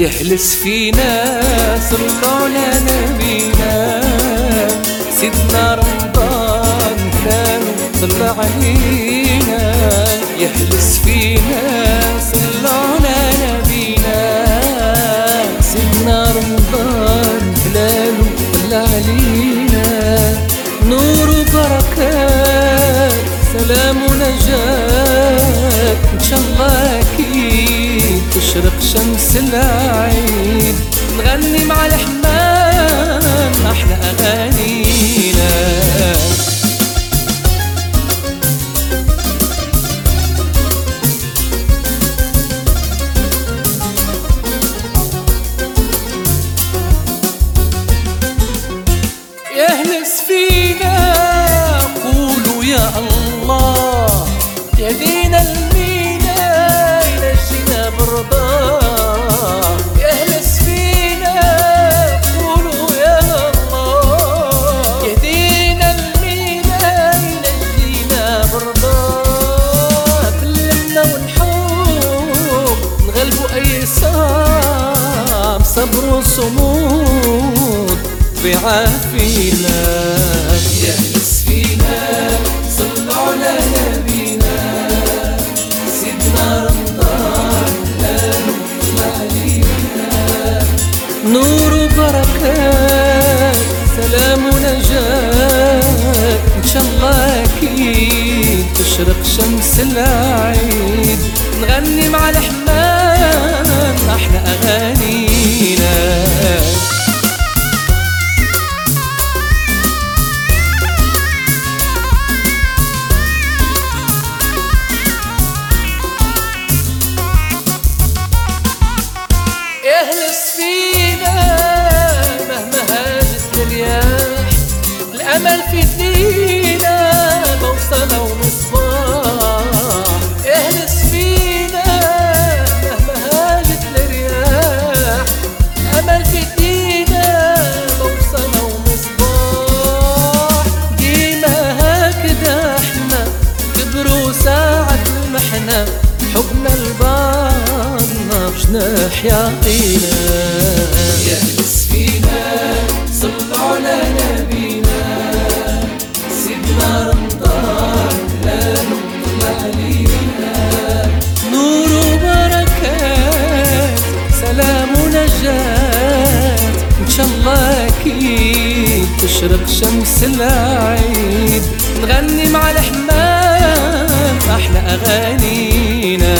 يحلس فينا صلوا على نبينا سيدنا رمضان كانوا صلى علينا. يحلس فينا صلوا على نبينا سيدنا رمضان كانوا صلى علينا. نور وبركات سلام ونجاة إن شاء الله أكيد تشرق شمس العيد. نغني مع الحمام أحلى أغانينا. يهلس فينا قولوا يا الله يهدينا المينا ينجينا برضاه. يهلس فينا قولوا يا الله يهدينا المينا ينجينا برضاه. كلمنا ونحوم نغلبوا أي صعب صبر وصمود بعافينا. يهلس فينا صلوا على نبينا سيدنا رمضان كانوا صلى علينا. نور وبركات سلام ونجاة إن شاء الله أكيد تشرق شمس العيد. نغني مع الحمام أحلى أغانينا. يهلس فينا مهما هاجت الرياح الأمل في ايدينا بوصلة ومصباح. يهلس فينا مهما هاجت الرياح الأمل في ايدينا بوصلة ومصباح. ديما هكذا احنا كبروا ساعة المحنة حبنا لبعضنا بجناح يعطينا. يهلس فينا صلوا على نبينا سيدنا رمضان كانوا صلى علينا. نور وبركات سلام ونجاة إن شاء الله أكيد تشرق شمس العيد. نغني مع الحمام أحلى أغانينا.